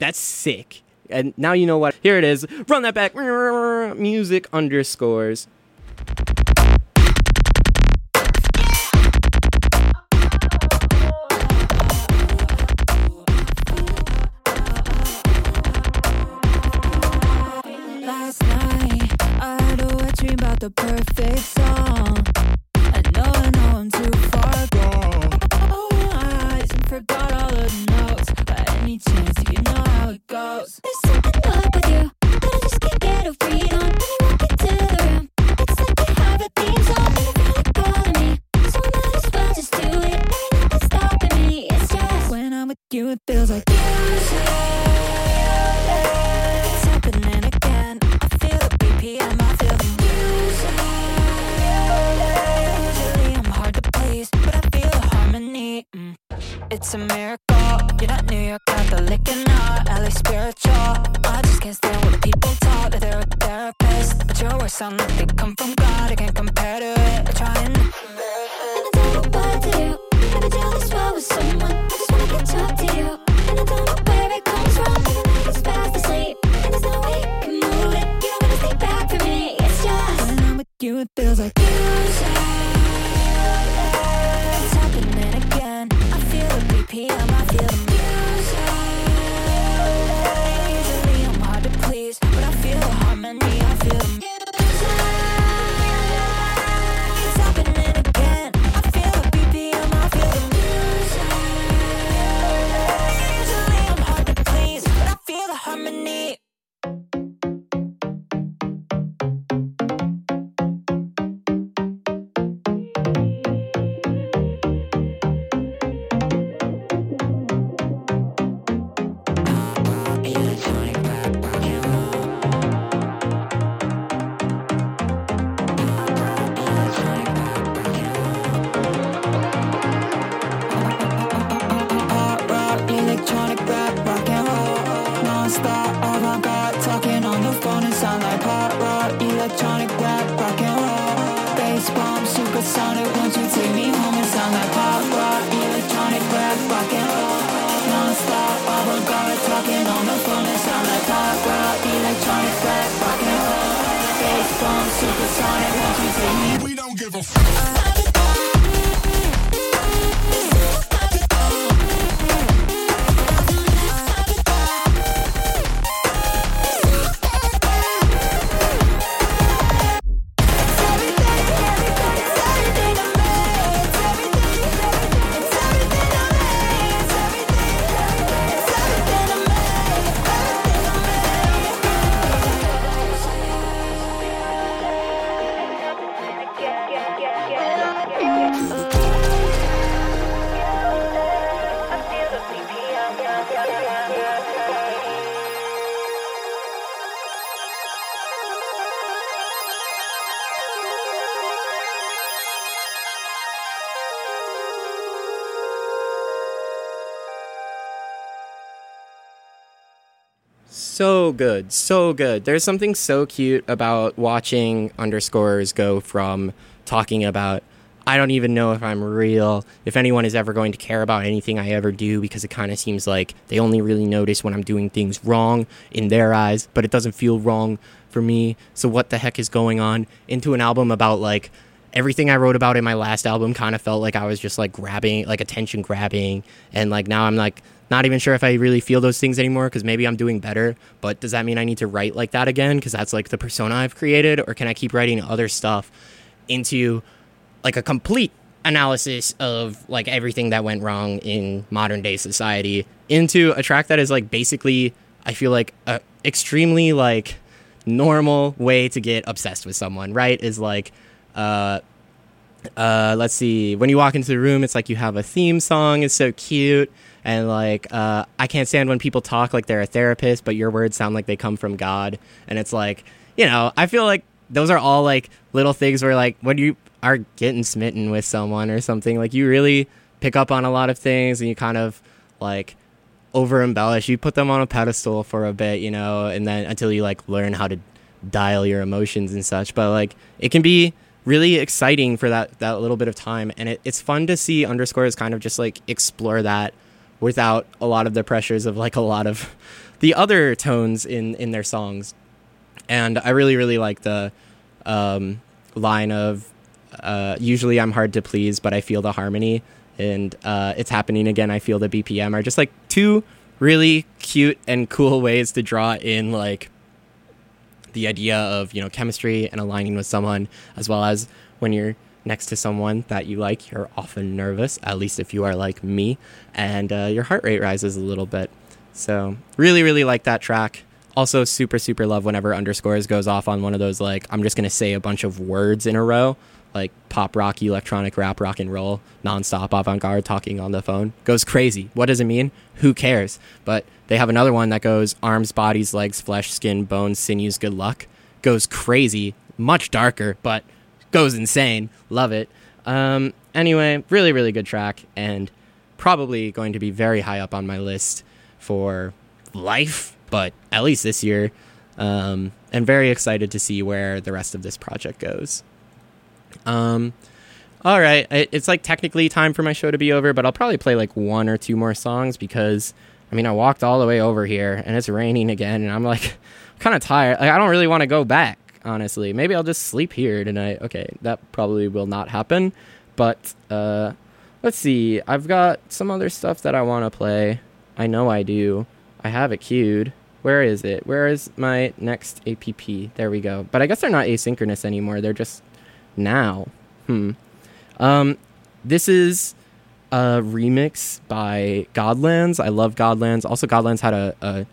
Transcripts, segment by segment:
That's sick. And now you know what. Here it is. Run that back. Music underscores. Last night, I had a wet dream about the perfect song. I know I'm too far gone. Opened my eyes and forgot all of the notes. By any chance, you know how it goes. There's something up with you that I just can't get a read on. When you walk into the room, it's like you have a theme song. And you're really calling me, so I might as well just do it. Ain't nothing stopping me. It's just when I'm with you, it feels like music. It's happening again. I feel the BPM, I feel the music. Usually I'm hard to please, but I feel the harmony. It's a miracle. You're not New York Catholic and not LA spiritual. I just can't stand when people talk that they're a therapist, but your words sound like they come from God. I can't compare to it. I try and I don't know what to do. Never deal this well with someone. I just wanna catch up to you, and I don't know where it comes from. And the night is fast asleep, and there's no way you can move it. You don't wanna stay back for me. It's just when I'm with you, it feels like music. It's happening again. I feel the BPM, I feel the music. Usually I'm hard to please, but I feel the harmony, I feel the music. It's happening again. I feel the BPM, I feel the music. Usually I'm hard to please, but I feel the harmony. Electronic rap, rock and roll, non-stop, avant-garde, talking on the phone and sound like hot rock. Electronic rap, rock and roll, bass bomb, supersonic, won't you take me home and sound like hot rock. Electronic rap, rock and roll, non-stop, avant-garde, talking on the phone and sound like hot rock. Electronic rap, rock and roll, bass bomb, supersonic, won't you take me? We don't give a fuck. So good, so good. There's something so cute about watching underscores go from talking about, I don't even know if I'm real, if anyone is ever going to care about anything I ever do, because it kind of seems like they only really notice when I'm doing things wrong in their eyes, but it doesn't feel wrong for me. So what the heck is going on? Into an album about, like, everything I wrote about in my last album kind of felt like I was just, like, grabbing, like, attention grabbing, and, like, now I'm, like, not even sure if I really feel those things anymore, because maybe I'm doing better, but does that mean I need to write like that again, because that's, like, the persona I've created, or can I keep writing other stuff into, like, a complete analysis of, like, everything that went wrong in modern day society into a track that is, like, basically, I feel like, a extremely, like, normal way to get obsessed with someone, right? Is, like, let's see, when you walk into the room, it's like you have a theme song, it's so cute. And, like, I can't stand when people talk like they're a therapist, but your words sound like they come from God. And it's like, you know, I feel like those are all, like, little things where, like, when you are getting smitten with someone or something, like, you really pick up on a lot of things and you kind of, like, over embellish. You put them on a pedestal for a bit, you know, and then until you, like, learn how to dial your emotions and such. But, like, it can be really exciting for that little bit of time. And it's fun to see underscores kind of just, like, explore that without a lot of the pressures of, like, a lot of the other tones in their songs. And I really, really like the line of usually I'm hard to please, but I feel the harmony, and it's happening again. I feel the BPM are just like two really cute and cool ways to draw in like the idea of, you know, chemistry and aligning with someone, as well as when you're next to someone that you like, you're often nervous, at least if you are like me, and your heart rate rises a little bit. So really, really like that track. Also super, super love whenever Underscores goes off on one of those, like, I'm just going to say a bunch of words in a row, like pop, rock, electronic, rap, rock and roll, nonstop, avant-garde, talking on the phone. Goes crazy. What does it mean? Who cares? But they have another one that goes arms, bodies, legs, flesh, skin, bones, sinews, good luck. Goes crazy. Much darker, but goes insane. Love it. Anyway, really, really good track, and probably going to be very high up on my list for life, but at least this year. And very excited to see where the rest of this project goes. All right, it's like technically time for my show to be over, but I'll probably play like one or two more songs because, I mean, I walked all the way over here and it's raining again, and I'm like kind of tired. Like, I don't really want to go back, honestly. Maybe I'll just sleep here tonight. Okay, that probably will not happen, but let's see. I've got some other stuff that I want to play. I know I do. I have it queued. Where is it? Where is my next APP? There we go. But I guess they're not asynchronous anymore. They're just now. This is a remix by Godlands. I love Godlands. Also, Godlands had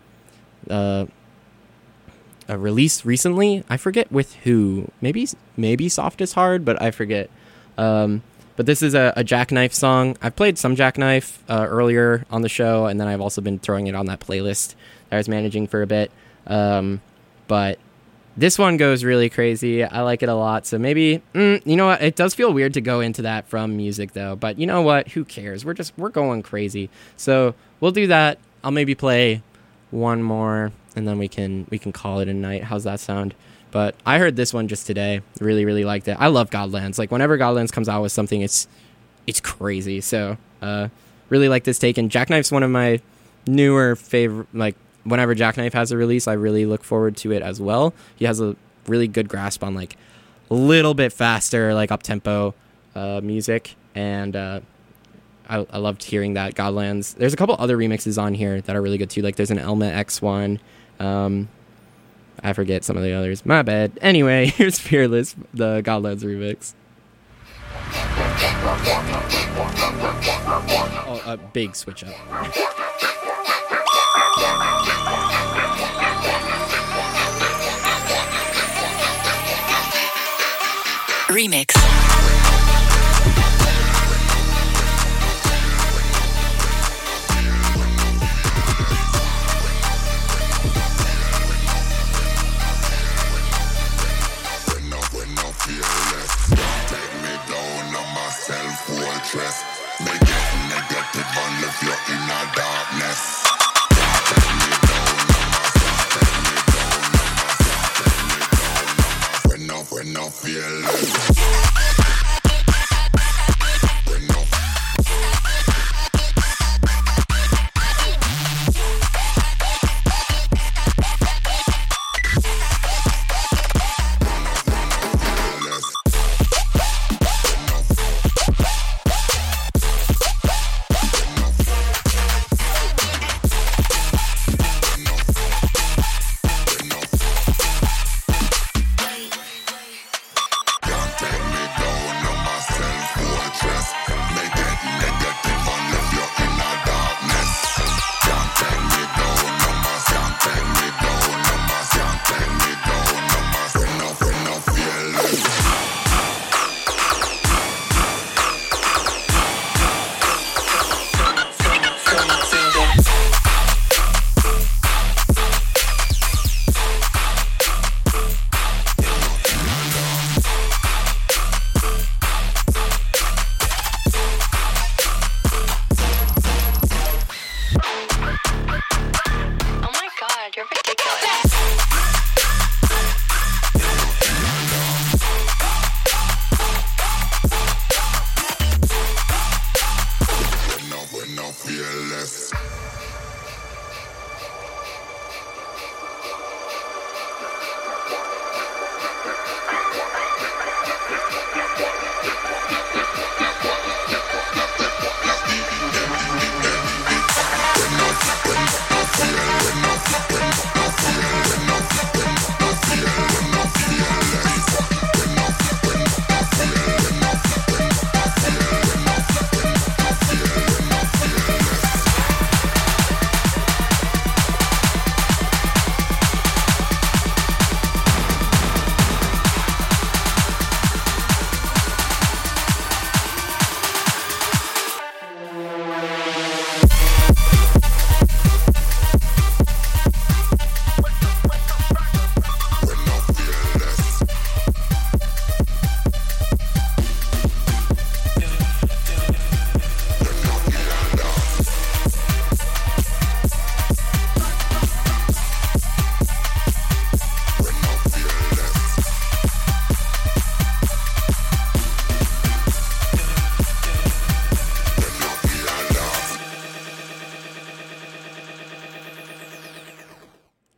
a release recently. I forget with who. Maybe Soft is Hard, but I forget. But this is a Jackknife song. I've played some Jackknife earlier on the show, and then I've also been throwing it on that playlist that I was managing for a bit. But this one goes really crazy. I like it a lot. So maybe, you know what? It does feel weird to go into that from music, though. But you know what? Who cares? We're going crazy. So we'll do that. I'll maybe play one more, and then we can call it a night. How's that sound? But I heard this one just today. Really, really liked it. I love Godlands. Like, whenever Godlands comes out with something, it's crazy. So really like this take. And Jackknife's one of my newer favorite, like, whenever Jackknife has a release, I really look forward to it as well. He has a really good grasp on like a little bit faster, like up-tempo music, and I loved hearing that. Godlands. There's a couple other remixes on here that are really good too. Like there's an Elma X one. I forget some of the others. My bad. Anyway, here's Fearless, the Godlands remix. Oh, a big switch up. Remix. When I feel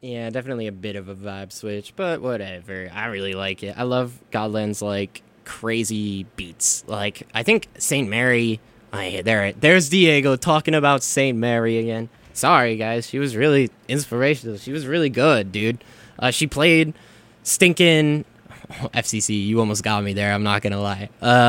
Yeah, definitely a bit of a vibe switch, but whatever. I really like it. I love Godland's like crazy beats. Like I think Saint Mary. There's Diego talking about Saint Mary again. Sorry guys, she was really inspirational. She was really good, dude. She played stinking FCC. You almost got me there. I'm not gonna lie.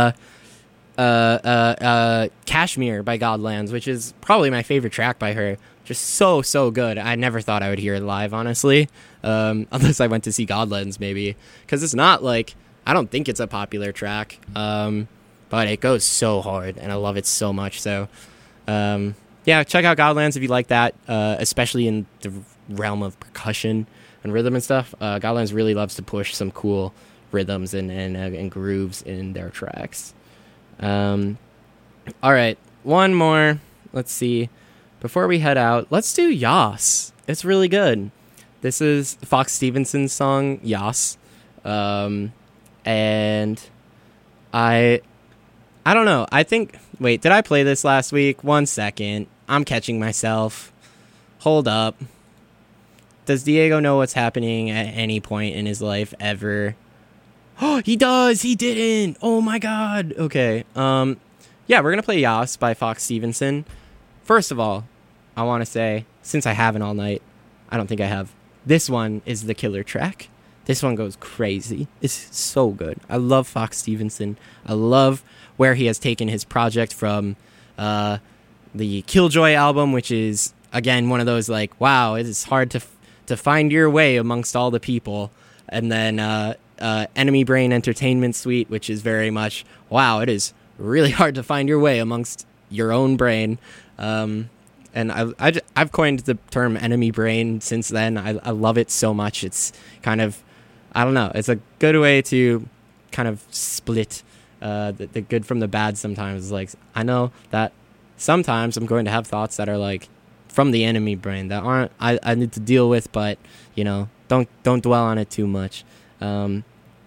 Kashmir by Godlands, which is probably my favorite track by her. Just so good. I never thought I would hear it live, honestly, unless I went to see Godlands, maybe, because it's not like, I don't think it's a popular track, but it goes so hard, and I love it so much. So, yeah, check out Godlands if you like that, especially in the realm of percussion and rhythm and stuff. Godlands really loves to push some cool rhythms and grooves in their tracks. All right, one more. Let's see. Before we head out, let's do Yas. It's really good. This is Fox Stevenson's song Yas, and I don't know. I think. Wait, did I play this last week? 1 second. I'm catching myself. Hold up. Does Diego know what's happening at any point in his life ever? Oh, he does. He didn't. Oh my god. Okay. Yeah, we're gonna play Yas by Fox Stevenson. First of all, I want to say, since I haven't all night, I don't think I have. This one is the killer track. This one goes crazy. It's so good. I love Fox Stevenson. I love where he has taken his project from the Killjoy album, which is, again, one of those like, wow, it is hard to find your way amongst all the people. And then Enemy Brain Entertainment Suite, which is very much, wow, it is really hard to find your way amongst your own brain. And I've coined the term enemy brain since then. I love it so much. It's kind of, I don't know, it's a good way to kind of split the good from the bad sometimes. Like, I know that sometimes I'm going to have thoughts that are like from the enemy brain that aren't, I need to deal with, but, you know, don't dwell on it too much. I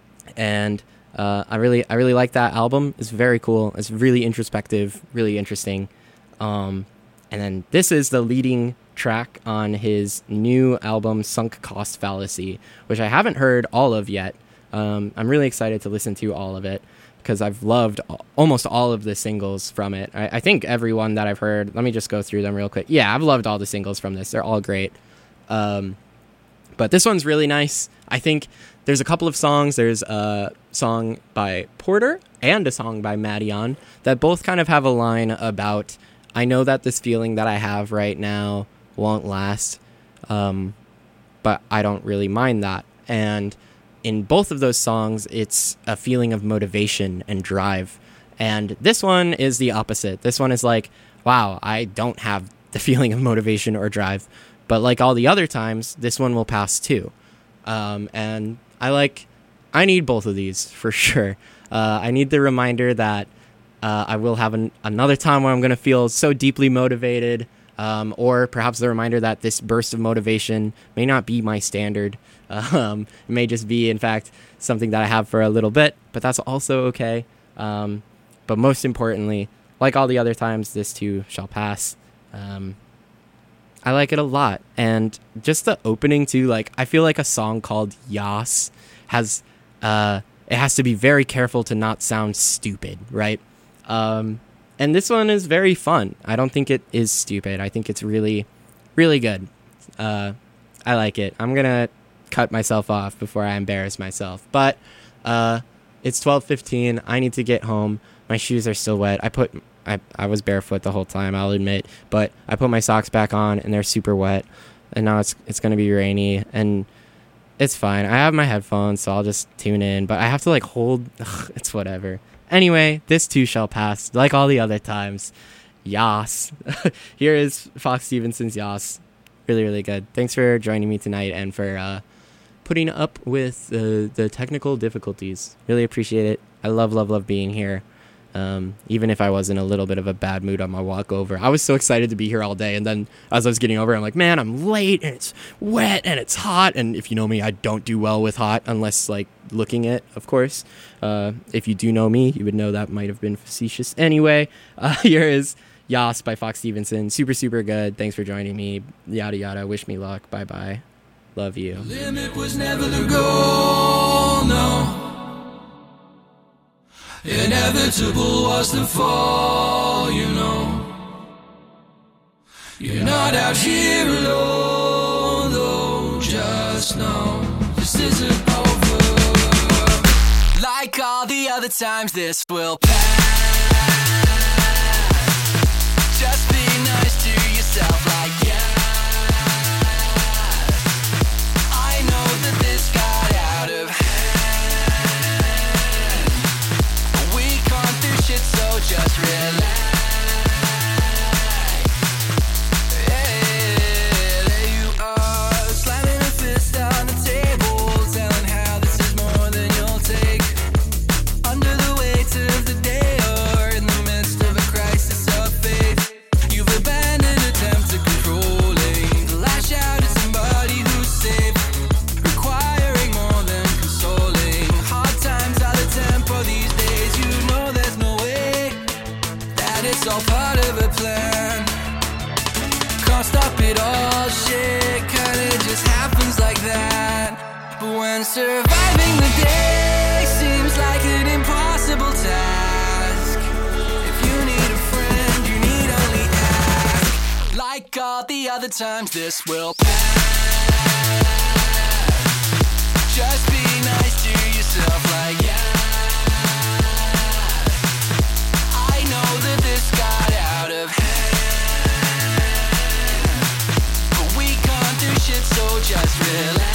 really like that album. It's very cool. It's really introspective, really interesting. And then this is the leading track on his new album, Sunk Cost Fallacy, which I haven't heard all of yet. I'm really excited to listen to all of it because I've loved almost all of the singles from it. I think everyone that I've heard, let me just go through them real quick. Yeah, I've loved all the singles from this. They're all great. But this one's really nice. I think there's a couple of songs. There's a song by Porter and a song by Madeon that both kind of have a line about, I know that this feeling that I have right now won't last, but I don't really mind that. And in both of those songs, it's a feeling of motivation and drive. And this one is the opposite. This one is like, wow, I don't have the feeling of motivation or drive. But like all the other times, this one will pass too. And I need both of these for sure. I need the reminder that I will have another time where I'm going to feel so deeply motivated, or perhaps the reminder that this burst of motivation may not be my standard. It may just be, in fact, something that I have for a little bit, but that's also okay. But most importantly, like all the other times, this too shall pass. I like it a lot. And just the opening too, like, I feel like a song called Yas has, it has to be very careful to not sound stupid, right? And this one is very fun. I don't think it is stupid. I think it's really, really good. I like it. I'm going to cut myself off before I embarrass myself. But it's 12:15. I need to get home. My shoes are still wet. I was barefoot the whole time, I'll admit. But I put my socks back on, and they're super wet. And now it's going to be rainy. And it's fine. I have my headphones, so I'll just tune in. But I have to, like, hold... it's whatever. Anyway, this too shall pass, like all the other times. Yas. Here is Fox Stevenson's Yas. Really, really good. Thanks for joining me tonight and for putting up with the technical difficulties. Really appreciate it. I love being here. Even if I was in a little bit of a bad mood on my walk over. I was so excited to be here all day, and then as I was getting over, I'm like, man, I'm late, and it's wet, and it's hot, and if you know me, I don't do well with hot, unless, like, looking it, of course. If you do know me, you would know that might have been facetious. Anyway, here is Yas by Fox Stevenson. Super, super good. Thanks for joining me. Yada, yada. Wish me luck. Bye-bye. Love you. Limit was never the goal, no. Inevitable was the fall, you know. You're not out here alone, though. Just know this isn't over. Like all the other times, this will pass. Just be nice to yourself, like yeah. I know that this got out of hand. We can't do shit, so just relax. Surviving the day seems like an impossible task. If you need a friend, you need only ask. Like all the other times, this will pass. Just be nice to yourself, like yeah. I know that this got out of hand, but we can't do shit, so just relax.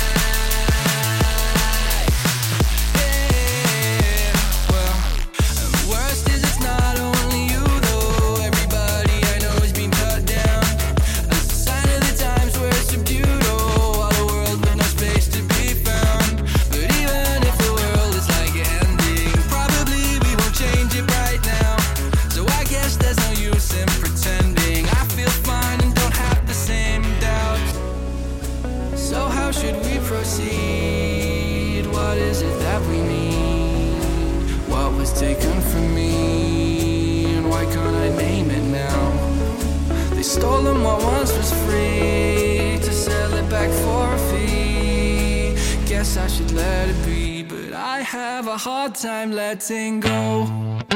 Taken from me, and why can't I name it now? They stolen what once was free to sell it back for a fee. Guess I should let it be, but I have a hard time letting go.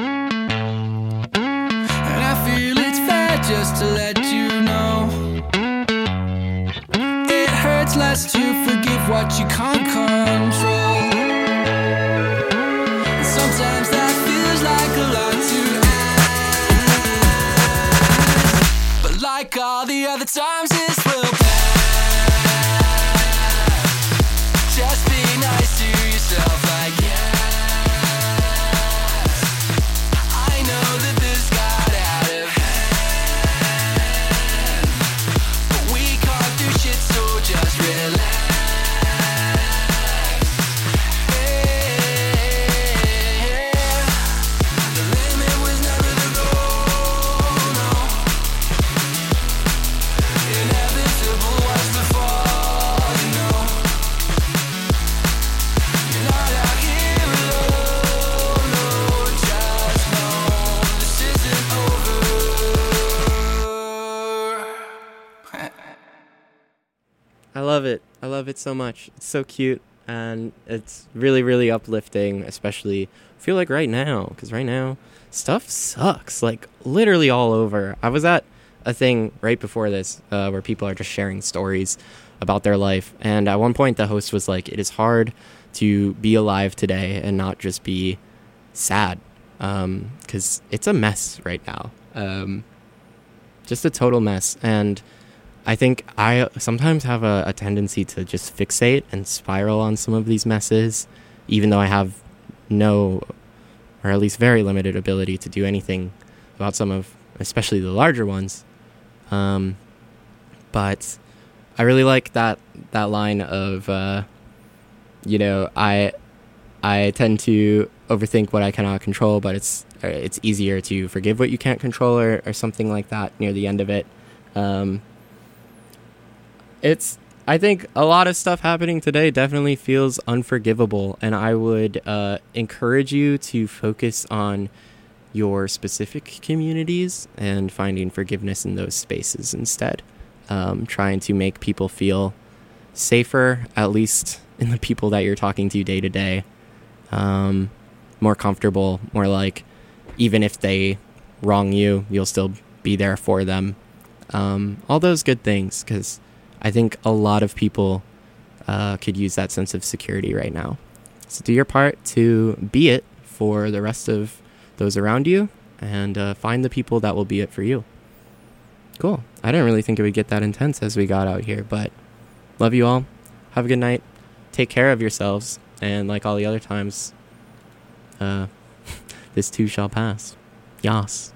And I feel it's fair just to let you know. It hurts less to forgive what you can't control. Sometimes that feels like a lot to ask, but like all the other times, this will pass. Just be nice to yourself, like yeah. I know that this got out of hand, but we can't do shit, so just relax. I love it. I love it so much. It's so cute, and it's really, really uplifting, especially I feel like right now, because right now stuff sucks, like literally all over. I was at a thing right before this where people are just sharing stories about their life, and at one point the host was like, it is hard to be alive today and not just be sad, because it's a mess right now, just a total mess. And I think I sometimes have a tendency to just fixate and spiral on some of these messes, even though I have no, or at least very limited ability to do anything about some of, especially the larger ones. But I really like that line of, I tend to overthink what I cannot control, but it's easier to forgive what you can't control, or something like that near the end of it. I think a lot of stuff happening today definitely feels unforgivable, and I would encourage you to focus on your specific communities and finding forgiveness in those spaces instead. Trying to make people feel safer, at least in the people that you're talking to day to day. More comfortable, more like even if they wrong you, you'll still be there for them. All those good things, because I think a lot of people could use that sense of security right now. So do your part to be it for the rest of those around you, and find the people that will be it for you. Cool. I didn't really think it would get that intense as we got out here, but love you all. Have a good night. Take care of yourselves. And like all the other times, this too shall pass. Yas.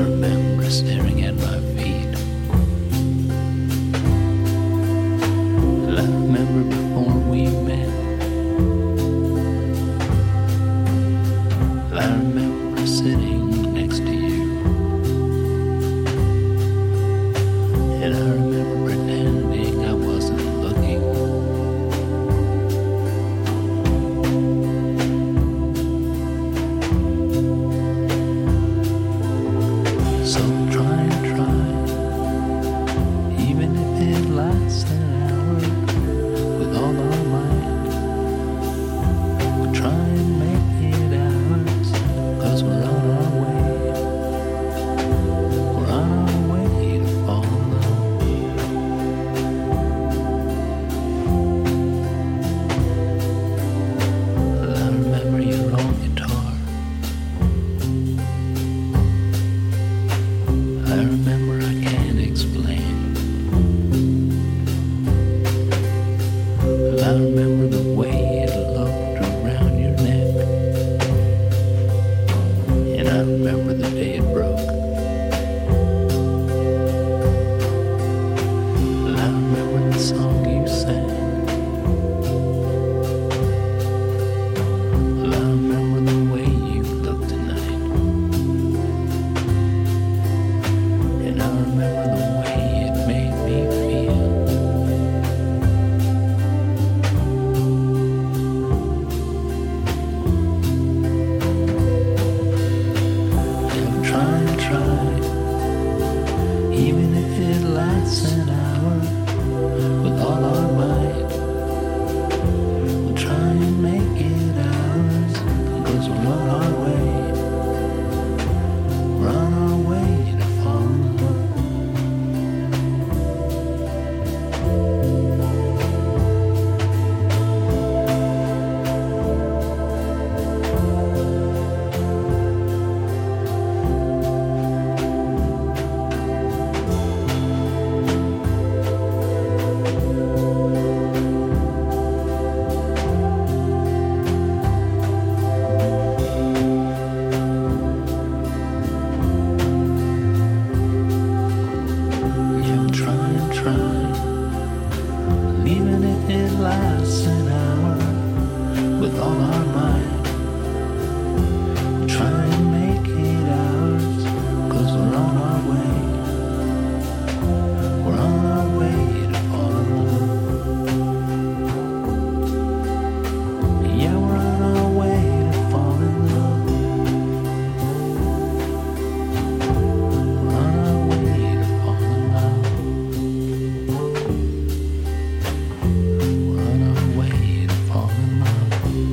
remember staring at my feet. I remember before we met. I remember sitting next to you. And I remember pretending I wasn't looking. So try and try, even if it lasts an hour, with all our might. We'll try and make it ours, 'cause we're on our way. We're on our way to fall in love. I remember your old guitar. I remember I can't explain. I remember the way it looked around your neck. And I remember the day it broke. I remember the song you sang. I remember the way you looked tonight. And I remember the way it made me feel. And try and try, even if it lasts an hour, with all our might. We'll try and make it ours, 'cause we're on our way. We're on our way to fall in love. Yeah, try and try, even if it lasts an hour, with all our might. We'll try and make it ours, 'cause we're on our way. We're on our way to fall in love. Yeah, we're on our way to fall in love. We're on our way to fall in love. We're on our way to fall in love.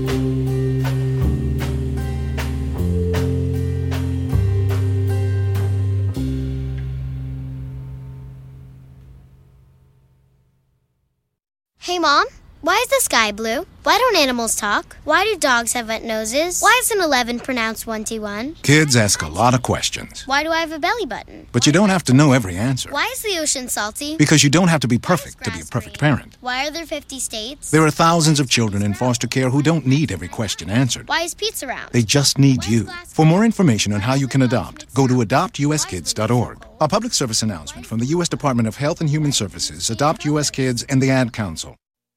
Hey, Mom, why is the sky blue? Why don't animals talk? Why do dogs have wet noses? Why is an 11 pronounced 1T1? Kids ask a lot of questions, Why do I have a belly button? but you don't have to know every answer. Why is the ocean salty? Because you don't have to be perfect to be a perfect parent. Why are there 50 states? There are thousands of children in foster care who don't need every question answered. Why is pizza round? They just need you. For more information on how you can adopt, go to adoptuskids.org. A public service announcement from the U.S. Department of Health and Human Services, Adopt U.S. Kids, and the Ad Council.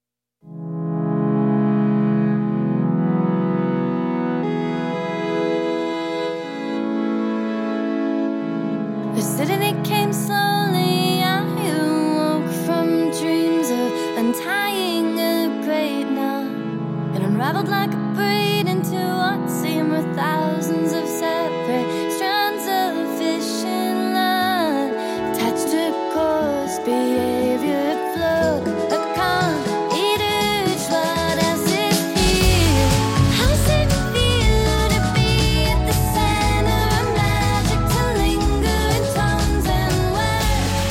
The city came slowly. I awoke from dreams of untying a great knot and unraveled like a braid into what seemed were thousands of separate strands of fishing line attached to coarse behavior. It flowed a con. Eat each word as it healed. How does it feel to be at the center of magic, to linger in tones and words?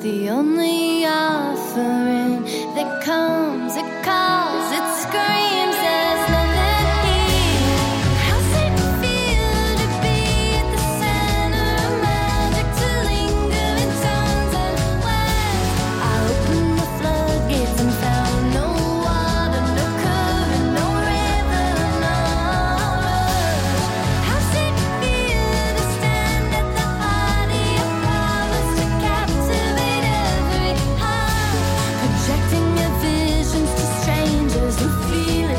the only offering that comes, it calls, it screams, there's nothing here. How's it feel to be at the center of magic, to linger in tones and words? I opened the floodgates and found no water, no current, no river, no rush. How's it feel to stand at the party of flowers, to captivate every heart, projecting your visions to strangers who feel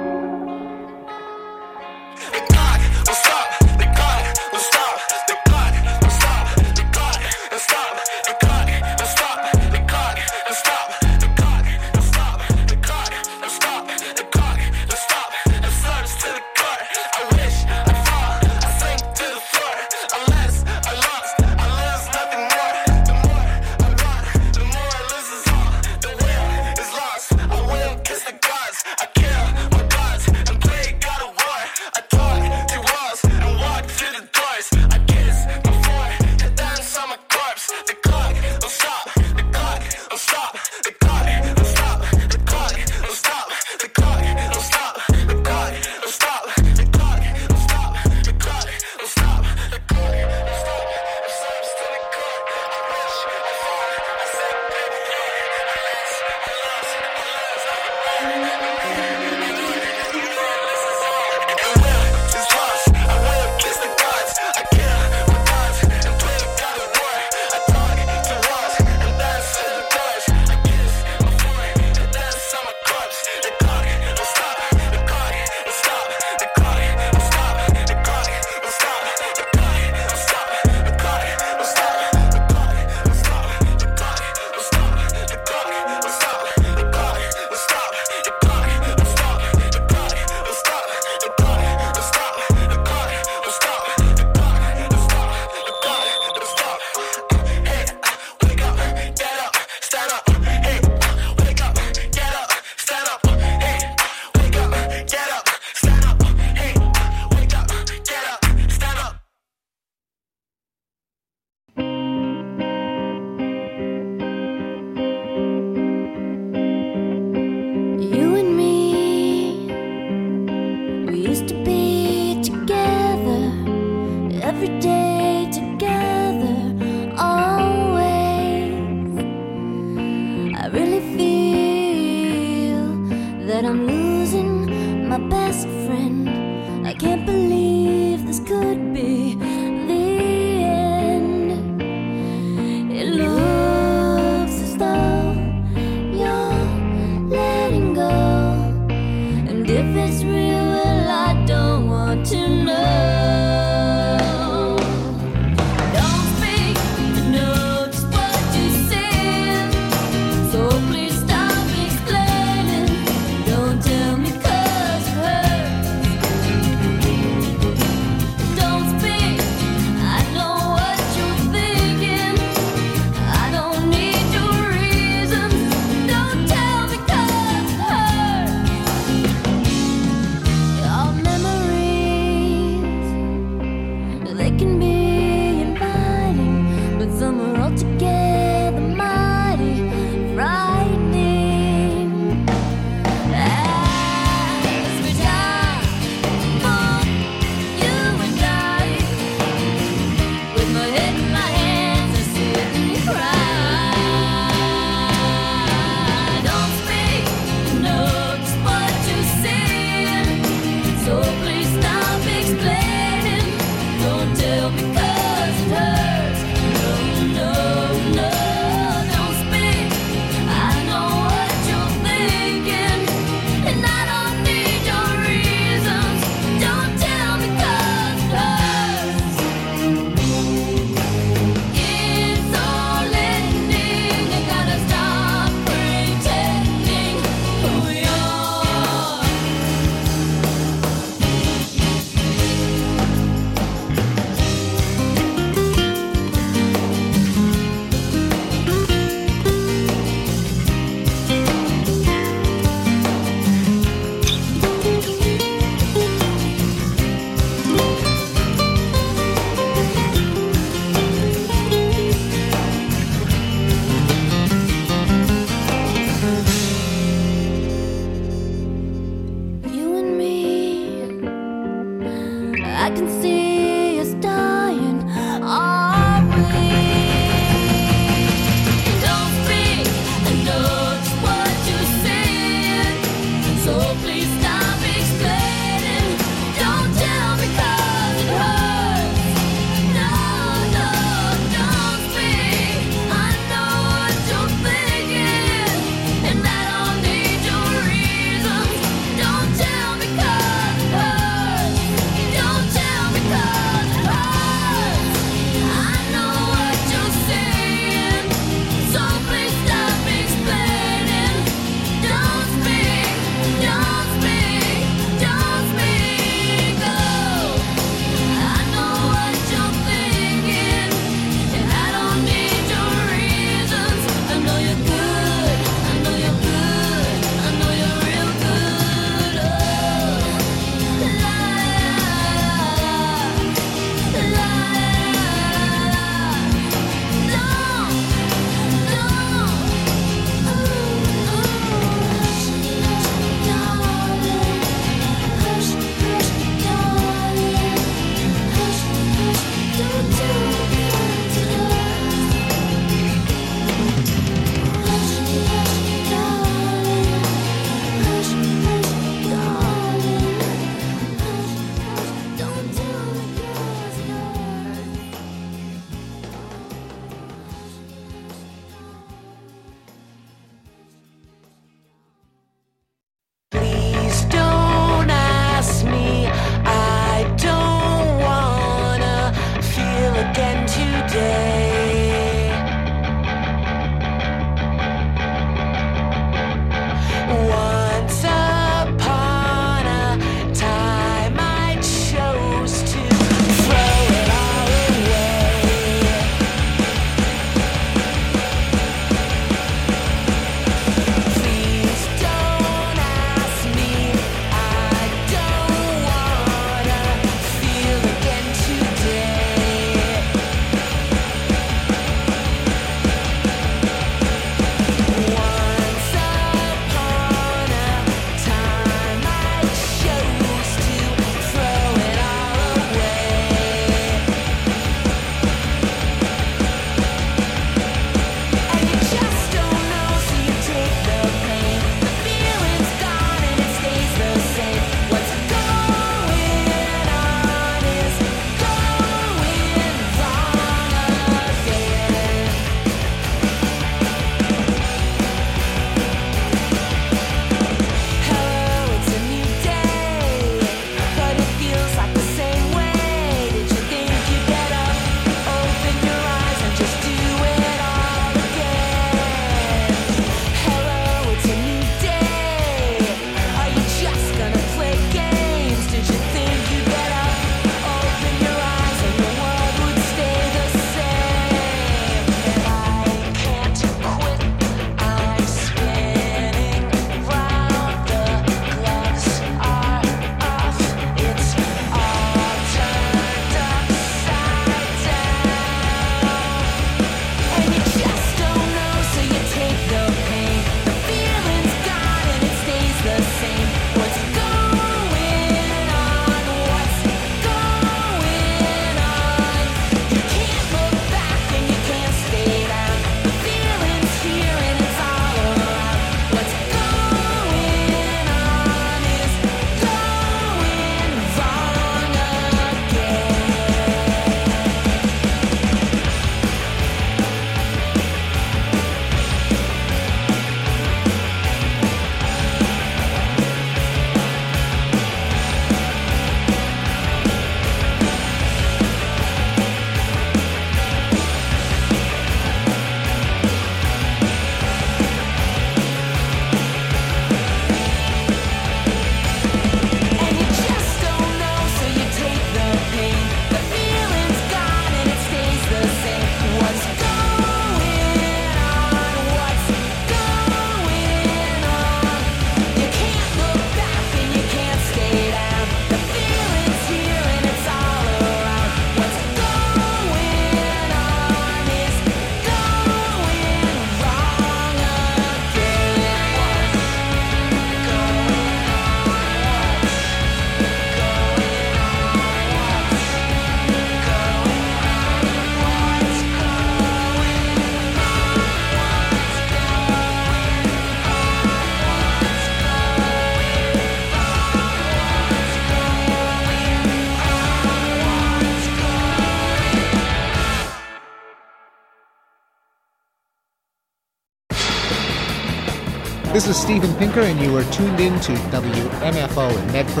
This is Steven Pinker, and you are tuned in to WMFO in Medford,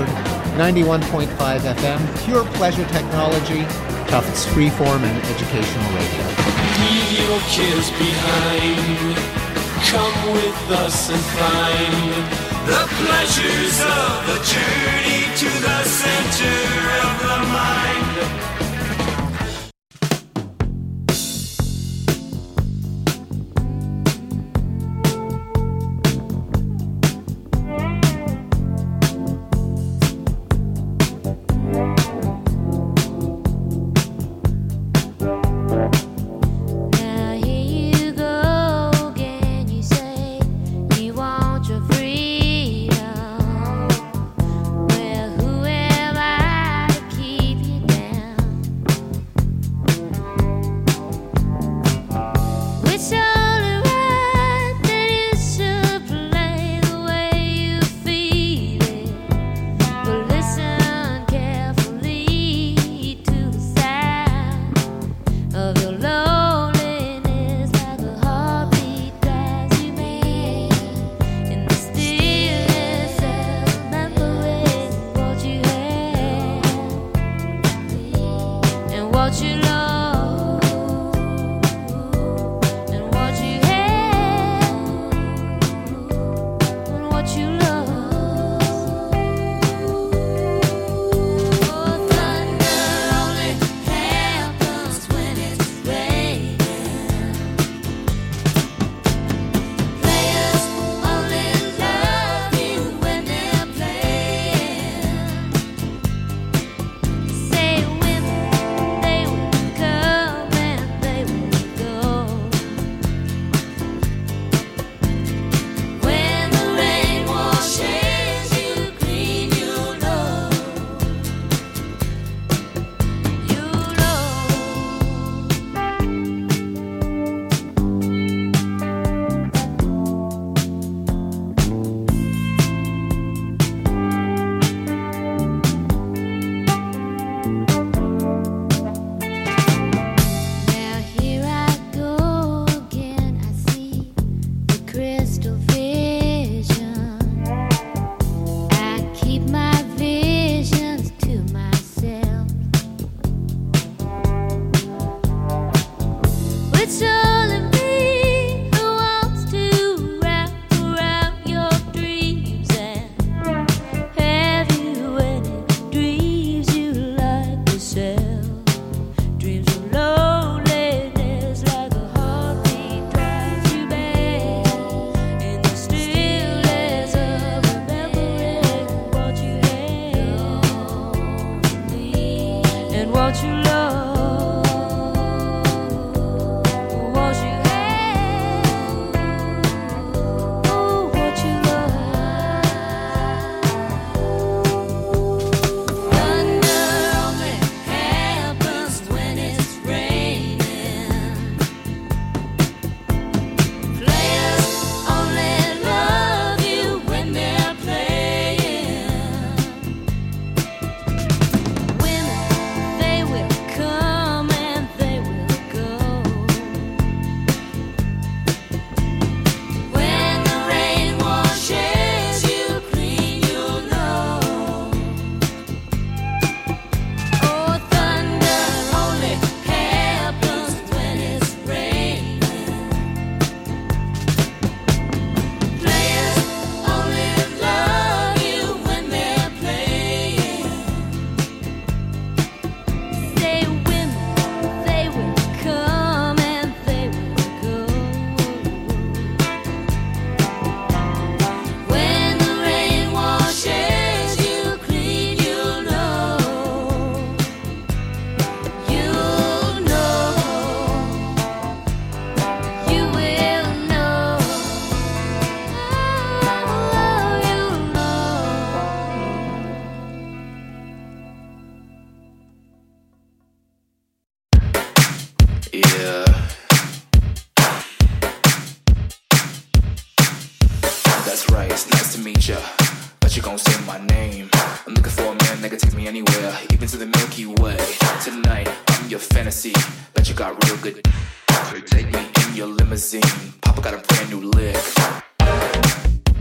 91.5 FM, pure pleasure technology, Tufts freeform and educational radio. Leave your cares behind. Come with us and find the pleasures of the journey to the center of the mind. Take me in your limousine. Papa got a brand new lick.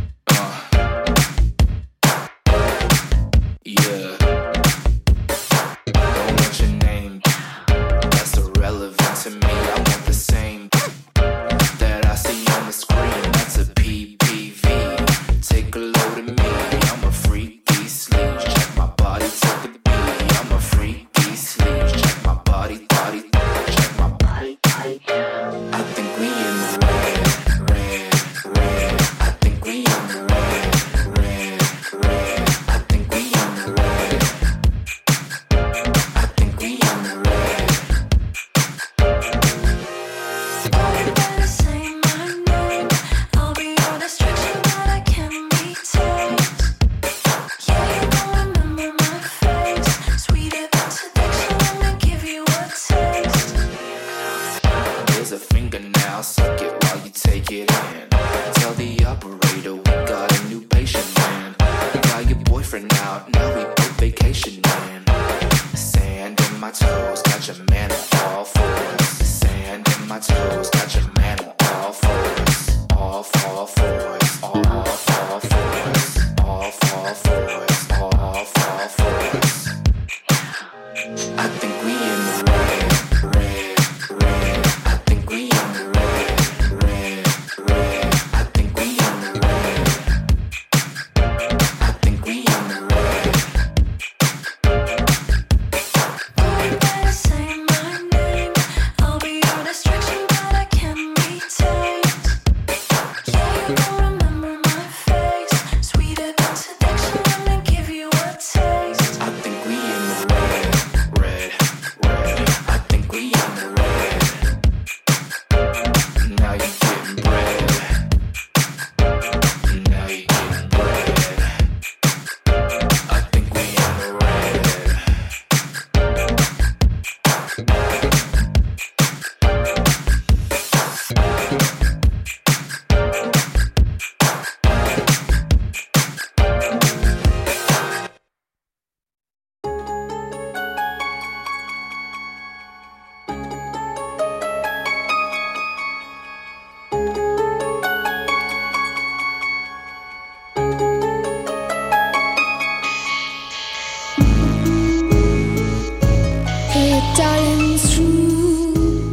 falling through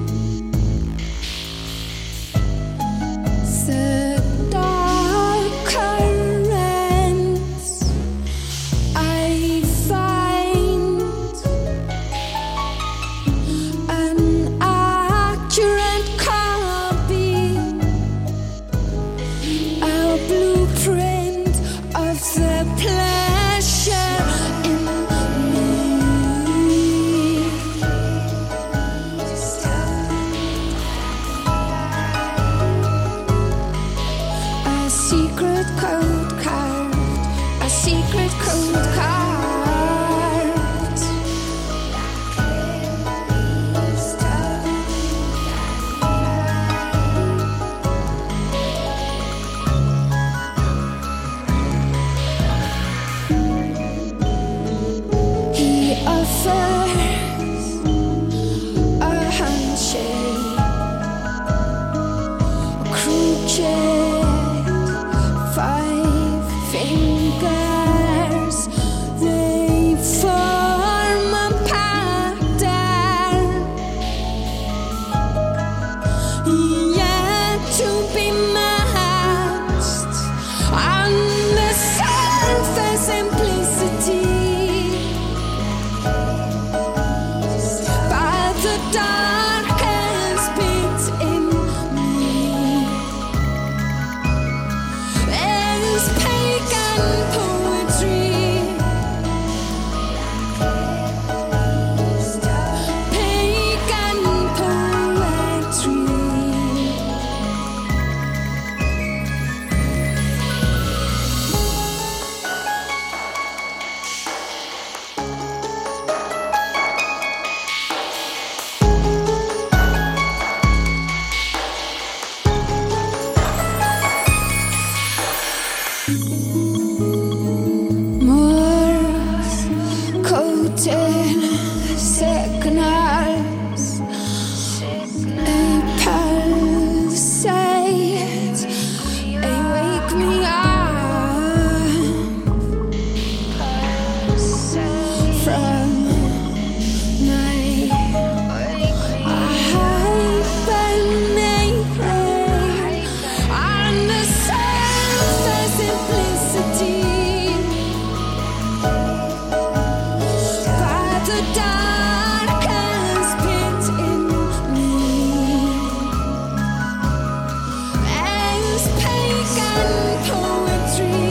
the dark currents. I find an accurate copy, a blueprint of the pleasure in me. A secret code card, a secret code card. He offers a handshake, a crooked 5 fingers. They form a pattern yet to be matched on the surface simplicity. But the darkest bit in me is pagan poetry. Pagan poetry. Morse coded signals, a pulsate, they wake me up from my hibernation on the surface simplicity. But the darkest pit in me is pagan poetry.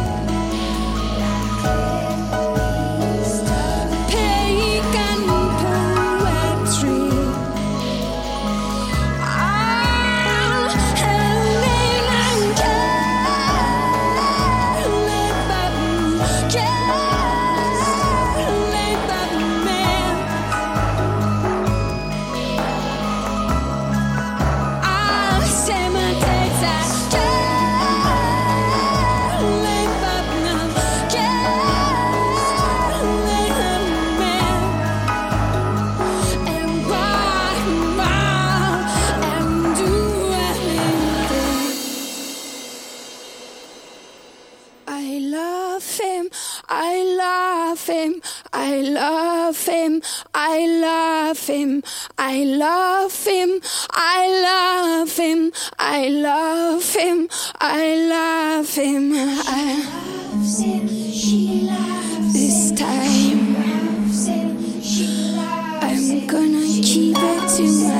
Pagan poetry. Helen and I love him, I love him, I love him, I love him, I love him, I love him, I love him, I love him. I loves him, she loves this time. I'm gonna keep it to myself.